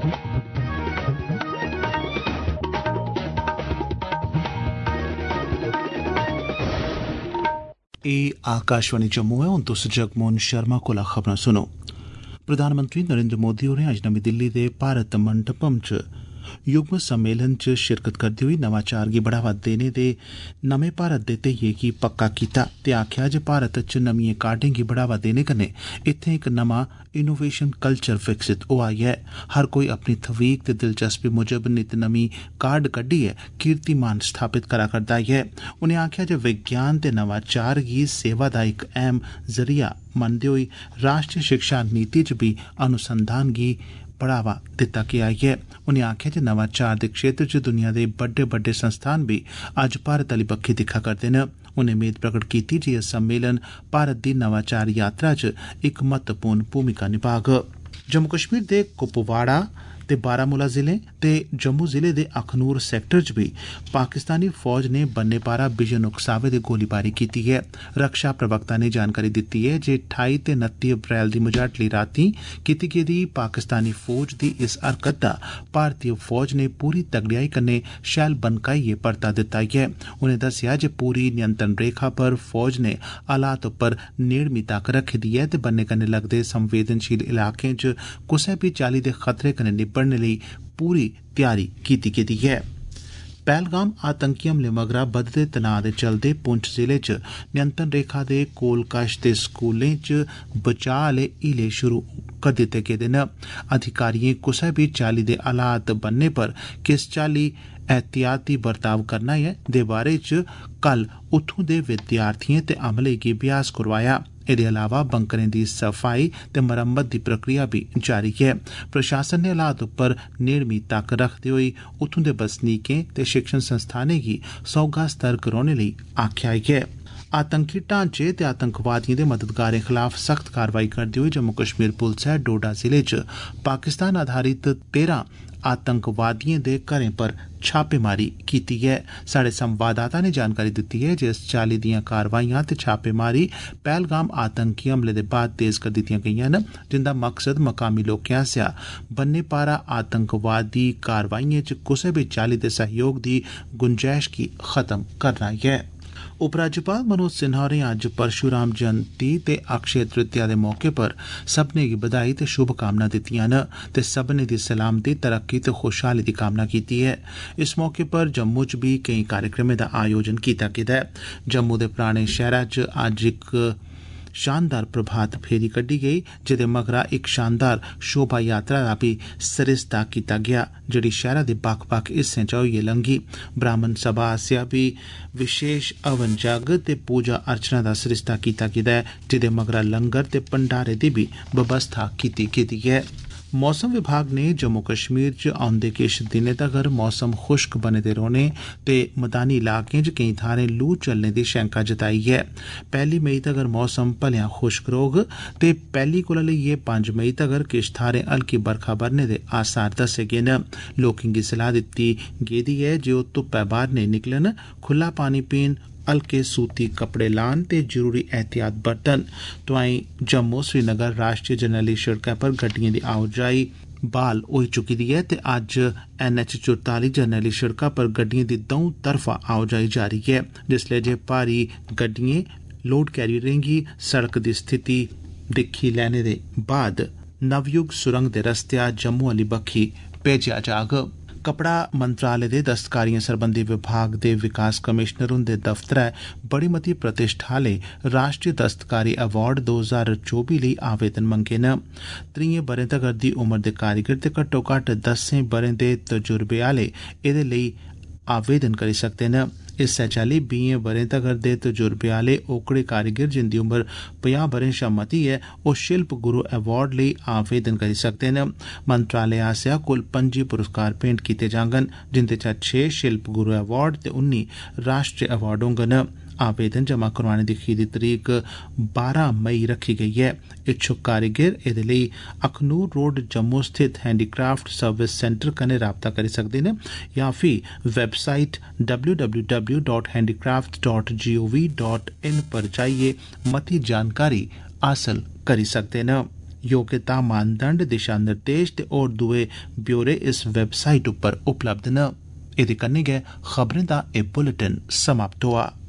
आकाशवाणी जम्मू है। हुण तुस जगमोहन शर्मा कोला खबरां सुनो। प्रधानमंत्री नरेंद्र मोदी होरें अज्ज नमीं दिल्ली दे भारत मंडपम च युग्म सम्मेलन च शिरकत करदे होई नवाचार गी बढ़ावा देने दे नमें भारत दे ध्येइये गी पक्का कीता ते आखेआ जे भारत च नमियें काह्डें गी बढ़ावा देने कन्नै इत्थें इक नमां इनोवेशन कल्चर विकसित होआ ऐ। हर कोई अपनी थवीक ते दिलचस्पी मुजब नित नमीं काह्ड कड्ढियै कीर्तिमान स्थापित करा करदा ऐ। उनें आखेआ जे विज्ञान ते नवाचार गी सेवा दा इक अहम जरिया मनदे होई राष्ट्रीय शिक्षा नीति च भी अनुसंधान गी बढ़ावा दिता गेआ ऐ। उनें आखेआ जे नवाचार दे क्षेत्र च दुनिया दे बड्डे बड्डे संस्थान भी अज्ज भारत आली बक्खी दिक्खा करदे न। उनें मेद प्रकट कीती जे यह सम्मेलन भारत दी नवाचार यात्रा च इक महत्वपूर्ण भूमिका निभाग। जम्मू कश्मीर दे कुपवाड़ा ते बारामूला जिले ते जम्मू जिले दे अखनूर सैक्टर च भी पाकिस्तानी फौज ने बन्ने पारा बिजन उकसावे दे गोलीबारी कीती है। रक्षा प्रवक्ता ने जानकारी दित्ती है जे 28 ते 29 अप्रैल दी मझाटली रातीं कीती गेदी पाकिस्तानी फौज दी इस हरकत दा भारतीय फौज ने पूरी तगड़ियाई कन्नै शैल बनकाइयै परता दित्ता है। उनें दस्सेआ जे पूरी नियंत्रण रेखा पर फौज ने हालात उप्पर नेड़मी तक रखी दी ऐ ते बन्ने कन्नै लगदे संवेदनशील इलाकें च कुसै बी चाल्ली दे खतरे कन्नै निब्बड़ने लेई पूरी तैयारी कीती गेदी ऐ। पहलगाम आतंकी हमले मगरा बधदे तनाऽ दे चलदे पुंछ जिले च नियंत्रण रेखा दे कोल कश दे स्कूलें च बचाऽ आले हीले शुरू करी दित्ते गेदे न। अधिकारिएं कुसै बी चाल्ली दे हालात बनने पर किस चाल्ली एहतियाती बर्ताव करना ऐ दे बारे च कल उत्थूं दे विद्यार्थिएं ते अमले गी अभ्यास करोआया। एह्दे अलावा बंकरें दी सफाई ते मरम्मत दी प्रक्रिया भी जारी है। प्रशासन ने हालात उप्पर नेड़मी तक रखदे होई उत्थूं दे बसनीकें ते शिक्षण संस्थानें गी सौह्गा सतर्क रौह्ने लेई आखेआ ऐ। आतंकी ढांचे ते आतंकवादिएं दे मददगारें खलाफ सख्त कार्रवाई करदे होई जम्मू कश्मीर पुलसै डोडा जिले च पाकिस्तान आधारित 13 आतंकवादिएं दे घरें पर छापेमारी कीती है। साढ़े संवाददाता ने जानकारी दित्ती है जे इस चाल्ली दियां कारवाइयां ते छापेमारी पहलगाम आतंकी हमले दे बाद तेज कर दित्तियां गेइयां न, जिंदा मकसद मकामी लोकें आसेआ बन्ने पारा आतंकवादी कारवाइयें च कुसै बी चाल्ली दे सहयोग दी गुंजैश गी खत्म करना ऐ। उपराज्यपाल मनोज सिन्हा होरें अज्ज परशुराम जयंती ते अक्षय तृतीया दे मौके पर सब्भनें गी बधाई ते शुभकामनां दित्तियां न ते सब्भनें दी सलामती, तरक्की ते खुशहाली दी कामना कीती ऐ। इस मौके पर जम्मू च भी केईं कार्यक्रमें दा आयोजन कीता गेदा ऐ। जम्मू दे पराने शैह्रा च अज्ज इक शानदार प्रभात फेरी कड्ढी गेई, जेदे मगरा इक शानदार शोभा यात्रा दा भी सरिस्ता कीता गेआ, जेह्ड़ी शैह्रा दे बक्ख-बक्ख हिस्सें चा होइयै लंघी। ब्राह्मण सभा आसेआ भी विशेष हवन जग ते पूजा अर्चना दा सरिस्ता कीता गेदा ऐ, जेदे मगरा लंगर ते भंडारे दी भी बवस्था कीती गेदी ऐ। मौसम विभाग ने जम्मू कश्मीर च औंदे किश दिनें तगर मौसम खुश्क बने दे रौह्ने ते मदानी इलाकें च केईं थाह्रें लू चलने दी शैंका जताई ऐ। 1 मई तगर मौसम भलेआं खुश्क रौह्ग ते 1 कोला लेइयै 5 मई तगर किश थाह्रें हल्की बरखा बरने दे आसार दस्से गे न। लोकें गी सलाह दित्ती गेदी ऐ जे ओह् धुप्पै बाह्र नेईं निकलन, खुल्ला पानी पीन, हल्के सूती कपड़े लान ते जरूरी एहतियात बरतन। तोआईं जम्मू श्रीनगर राष्ट्रीय जरनैली शिड़कै पर गड्डिएं दी आओजाई बहाल होई चुकी दी ऐ ते अज्ज NH 44 जरनैली शिड़का पर गड्डिएं दी दौं तरफा आओजाई जारी ऐ, जिसलै जे भारी गड्डिएं लोड कैरियरें गी सड़क दी स्थिति दिक्खी लैने दे बाद नवयुग सुरंग दे रस्तेआ जम्मू आली बक्खी भेजेआ जाग। कपड़ा मंत्रालय दे दस्तकारिएं सरबंधी विभाग दे विकास कमिशनर हुंदे दफ्तरै बड़ी मती प्रतिष्ठा आह्ले राष्ट्रीय दस्तकारी अवार्ड 2024 लेई आवेदन मंगे न। 30 ब'रें तगर दी उमर दे कारीगर ते घट्टो घट्ट 10 ब'रें दे तजुर्बे आह्ले एह्दे लेई आवेदन करी सकदे न। इस्सै चाल्ली 20 ब'रें तगर दे तजुर्बे आह्ले ओकड़े कारीगर जिंदी उमर 50 ब'रें शा मती ऐ, ओह् शिल्प गुरु अवार्ड लेई आवेदन करी सकदे न। मंत्रालय आसेआ कुल 25 पुरस्कार भेंट कीते जाङन, जिंदे चा 6 शिल्प गुरु अवार्ड ते 19 राष्ट्रीय अवार्ड होङन। आवेदन जमा करोआने दी खीरी तरीक 12 मई रखी गेई ऐ। इच्छुक कारीगर एह्दे लेई अखनूर रोड जम्मू स्थित हैंडीक्राफ्ट सर्विस सेंटर कन्नै राबता करी सकदे न जां फ्ही वैबसाइट www.handicraft.gov.in पर जाइयै मती जानकारी हासल करी सकदे न। योग्यता मानदंड दिशा निर्देश ते होर दुए ब्यौरे इस वैबसाइट उप्पर उपलब्ध न। एदे कन्नै गै खबरें दा एह बुलेटिन समाप्त होआ।